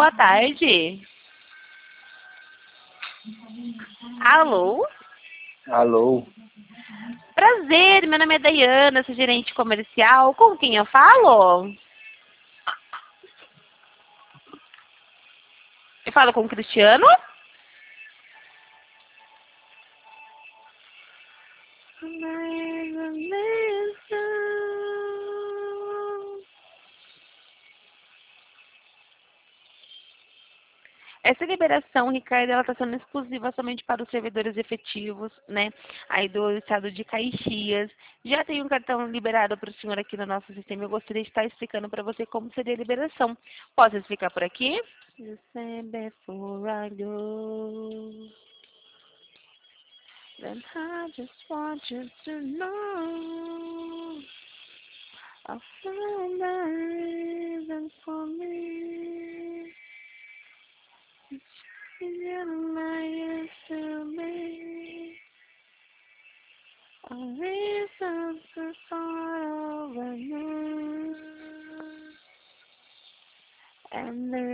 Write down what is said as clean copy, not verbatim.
Boa tarde. Alô? Alô? Prazer, meu nome é Dayana, sou gerente comercial. Com quem eu falo? Eu falo com o Cristiano? Essa liberação, Ricardo, ela está sendo exclusiva somente para os servidores efetivos, né? Aí do estado de Caxias. Já tem um cartão liberado para o senhor aqui no nosso sistema. Eu gostaria de estar explicando para você como seria a liberação. Posso explicar por aqui? Before I go, then I just want you to know I found a reason for me. You I used to be a reason to start over you. And there